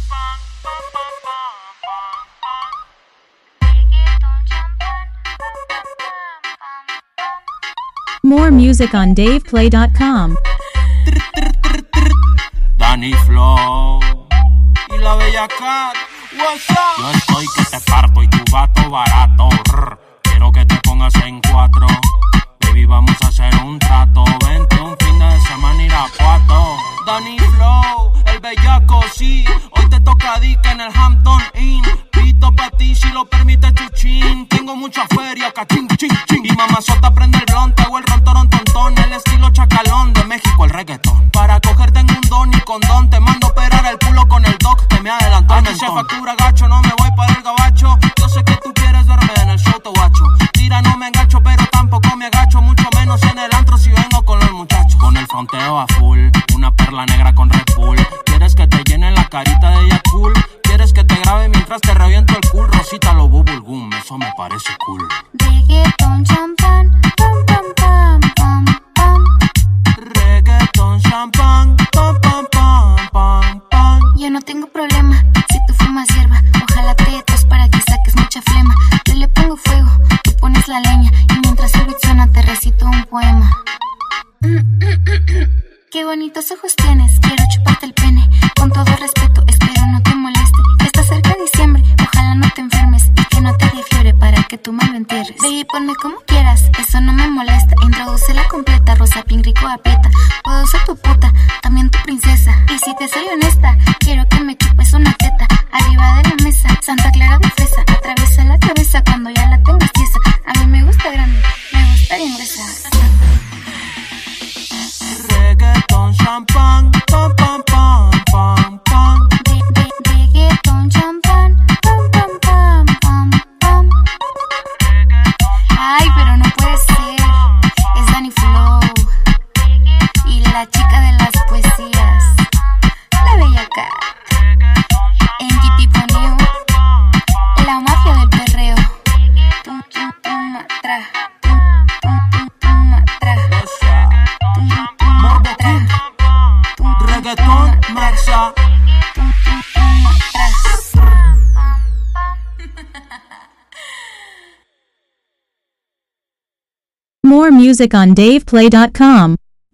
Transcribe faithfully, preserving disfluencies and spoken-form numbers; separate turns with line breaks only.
More music on dave play dot com.
Danny Flow y la Bella Cat. What's up? Yo estoy que te parto y tu vato barato. Rrr. Quiero que te pongas en cuatro. Baby, vamos a hacer un trato. Vente un fin de semana ir a Cuatro. Danny Flow, el bellaco, sí. Hoy te toca dick en el Hampton Inn. Pito pa' ti si lo permite chuchín. Tengo mucha feria, cachín, ching, ching. Y mamazota prende el blonde o el rontorón tontón. El estilo chacalón de México, el reggaetón. Para cogerte en un don y condón. Te mando a operar el culo con el doc que me adelantó. Aquí se factura gacho, no me voy para el gabacho. Yo sé que tú quieres verme en el show, te guacho. Tira, no me engancho, pero tampoco me agacho. Mucho menos en el antro si vengo con los muchachos. Con el fronteo a full, una perla negra con Red Bull. ¿Quieres que te llene la carita de ella cool? ¿Quieres que te grabe mientras te reviento el cool? Rosita lo bubble gum, eso me parece cool.
Reggaeton, champán, pam, pam, pam, pam, pam.
Reggaeton, champán, pam, pam, pam, pam, pam.
Yo no tengo problema si tú fumas hierba. Ojalá te tos para que saques mucha flema. Yo le pongo fuego, tú pones la leña. Y mientras el beat suena te recito un poema. Qué bonitos ojos tienes, quiero chuparte el pene. Con todo respeto, espero no te moleste. Está cerca diciembre, ojalá no te enfermes. Y que no te dé fiebre para que tú me lo entierres. Baby, ponme como quieras, eso no me molesta. Introdúcela completa, rosa, pink, rico, aprieta. Puedo ser tu puta, también tu princesa. Y si te soy honesta, quiero que me chupes una teta. Arriba de la mesa, Santa Clara de fresa. Atraviesa la cabeza cuando ya la tengas tiesa. A mí me gusta grande, me gusta bien gruesa.
Reggaeton, champán, pam, pam, pam, pam, pam.
Reggaeton, champán, pam, pam, pam, pam, pam. Ay, pero no puede ser. Es Danny Flow y la chica de las poesías, la Bella Cat. En G P Poneo, la mafia del perreo. Tum, tum, tum, matra. Tum, tum, tum, tum, matra. Tum, tum, matra. Tum, tum,
Reggaeton, Maxa.
tum, tum, tum, matra.
More music on dave play dot com.